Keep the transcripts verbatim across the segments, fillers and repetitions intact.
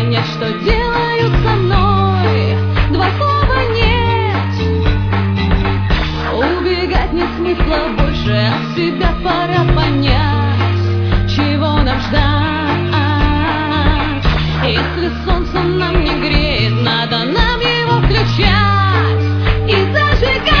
понять, что делают со мной. Два слова нет. Убегать нет смысла больше, от себя пора понять, чего нам ждать. Если солнце нам не греет, надо нам его включать и зажигать.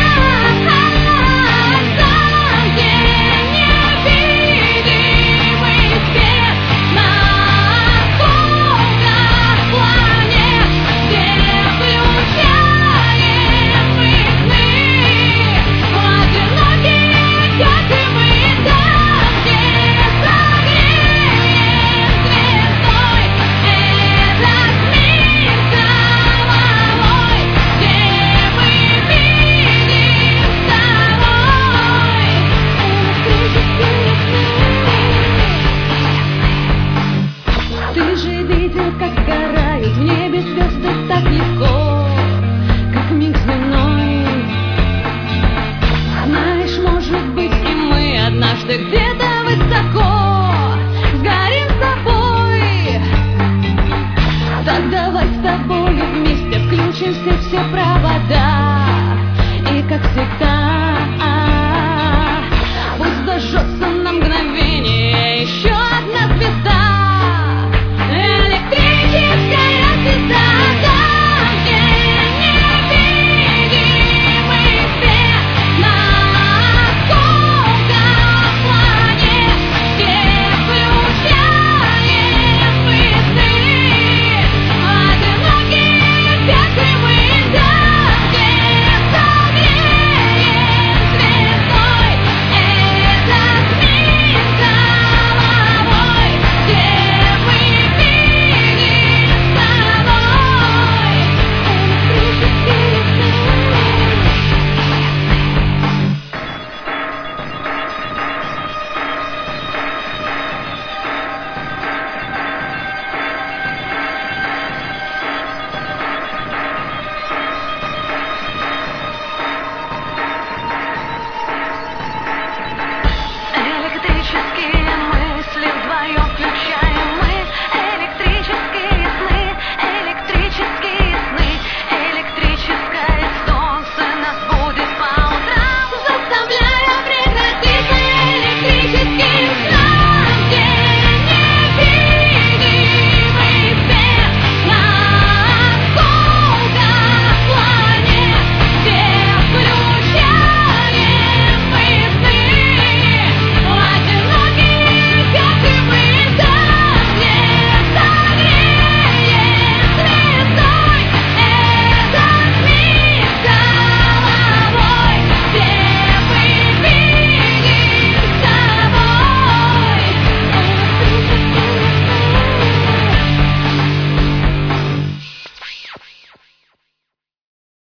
Ты же видел, как сгорают в небе